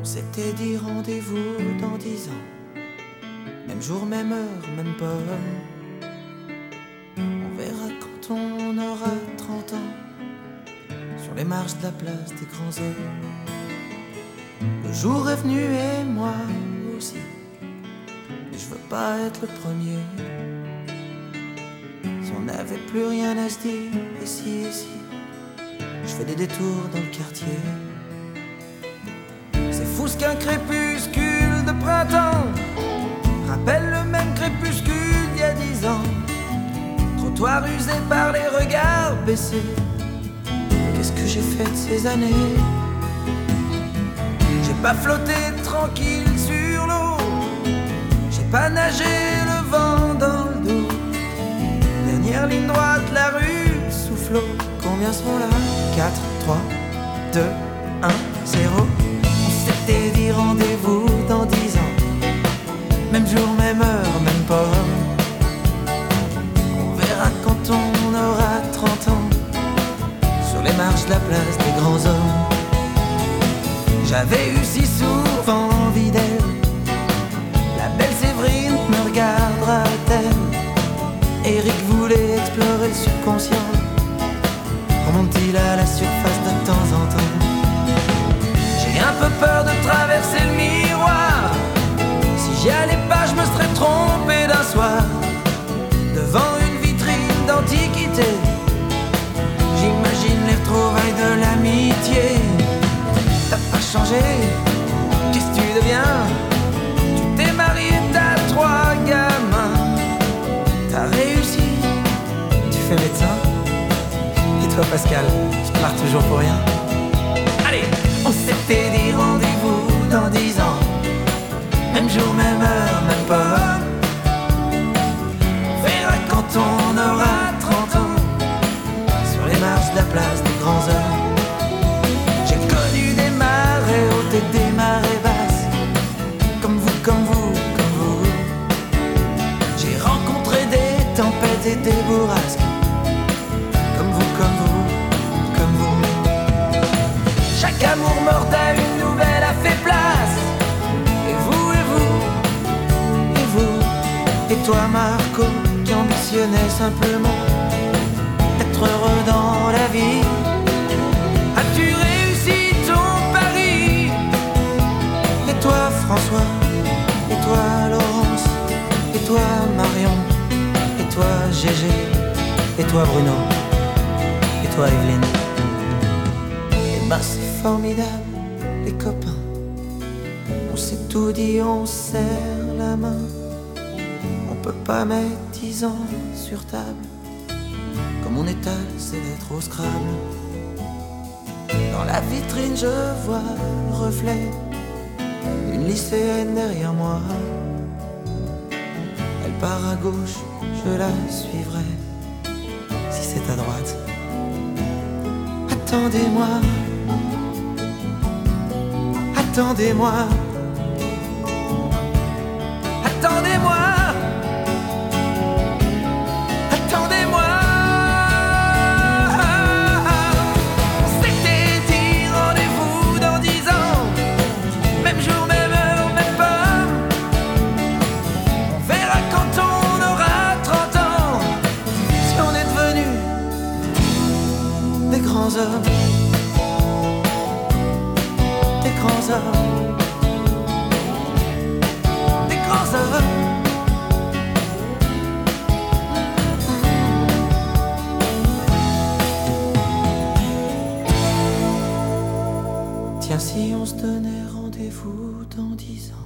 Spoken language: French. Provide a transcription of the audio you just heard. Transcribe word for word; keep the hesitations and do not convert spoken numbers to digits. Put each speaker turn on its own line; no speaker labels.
On s'était dit rendez-vous dans dix ans, même jour, même heure, même pomme. On verra quand on aura trente ans, sur les marches de la place des grands hommes. Le jour est venu et moi aussi, mais je veux pas être le premier. Si on n'avait plus rien à se dire, et si, et si, je fais des détours dans le quartier. C'est fou ce qu'un crépuscule de printemps rappelle le même crépuscule d'il y a dix ans. Trottoir usé par les regards baissés. Qu'est-ce que j'ai fait de ces années? J'ai pas flotté tranquille sur l'eau, j'ai pas nagé le vent dans le dos. Dernière ligne droite, la rue souffle. Combien seront là? Quatre, trois, deux, un, zéro. On s'était dit rendez-vous dans dix ans, même jour, même heure, même pomme. On verra quand on aura trente ans, sur les marches de la place des grands hommes. J'avais eu si souvent envie d'elle, la belle Séverine me regardera-t-elle? Eric voulait explorer le subconscient, remonte-t-il à la surface de temps en temps? J'ai un peu peur de traverser le miroir, si j'y allais pas je me serais trompé d'un soir. Devant une vitrine d'antiquité, j'imagine les retrouvailles de l'amitié. T'as pas changé, qu'est-ce que tu deviens? Tu t'es marié, t'as trois gamins, t'as réussi, tu fais médecin. Et toi Pascal, je pars toujours pour rien. Allez, on s'était dit rendez-vous dans dix ans, même jour, même heure, même pas. On verra quand on aura trente ans, sur les marches de la place des grands hommes. J'ai connu des marées hautes et des marées basses, comme vous, comme vous, comme vous. J'ai rencontré des tempêtes et des bourrasques, comme vous, comme vous, comme vous. Chaque amour mort à une nouvelle a fait place. Et vous, et vous, et vous, et toi Marco, qui ambitionnais simplement être heureux dans la vie. As-tu réussi ton pari? Et toi François, et toi Laurence, et toi Marion, et toi Gégé, et toi Bruno, et toi Evelyne. Et ben c'est formidable les copains, on s'est tout dit, on serre la main. On peut pas mettre dix ans sur table, comme on étale ses lettres au Scrabble. Dans la vitrine je vois le reflet d'une lycéenne derrière moi. Elle part à gauche, je la suivrai, si c'est à droite. Attendez-moi, attendez-moi, attendez-moi, attendez-moi. On s'était dit rendez-vous dans dix ans, même jour, même heure, même pomme. On verra quand on aura trente ans, si on est devenus des grands hommes, des grands hommes, des grands hommes. Tiens, si on se donnait rendez-vous dans dix ans.